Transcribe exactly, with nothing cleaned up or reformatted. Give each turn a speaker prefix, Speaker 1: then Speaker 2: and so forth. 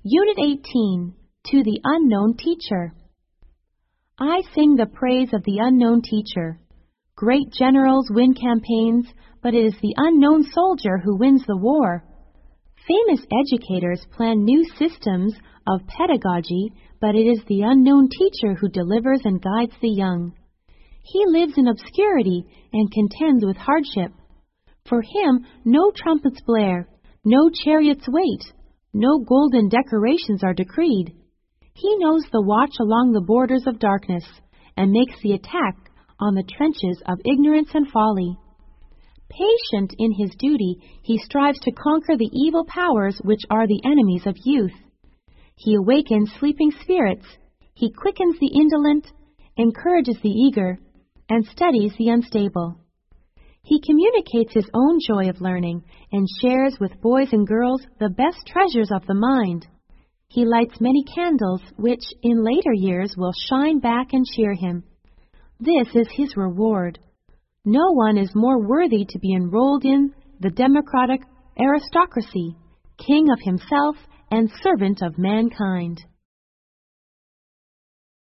Speaker 1: Unit eighteen, To the Unknown Teacher. I sing the praise of the unknown teacher. Great generals win campaigns, but it is the unknown soldier who wins the war. Famous educators plan new systems of pedagogy, but it is the unknown teacher who delivers and guides the young. He lives in obscurity and contends with hardship. For him, no trumpets blare, no chariots wait, no golden decorations are decreed. He knows the watch along the borders of darkness and makes the attack on the trenches of ignorance and folly. Patient in his duty, he strives to conquer the evil powers which are the enemies of youth. He awakens sleeping spirits. He quickens the indolent, encourages the eager, and steadies the unstable. He communicates his own joy of learning and shares with boys and girls the best treasures of the mind. He lights many candles which in later years will shine back and cheer him. This is his reward. No one is more worthy to be enrolled in the democratic aristocracy, king of himself and servant of mankind.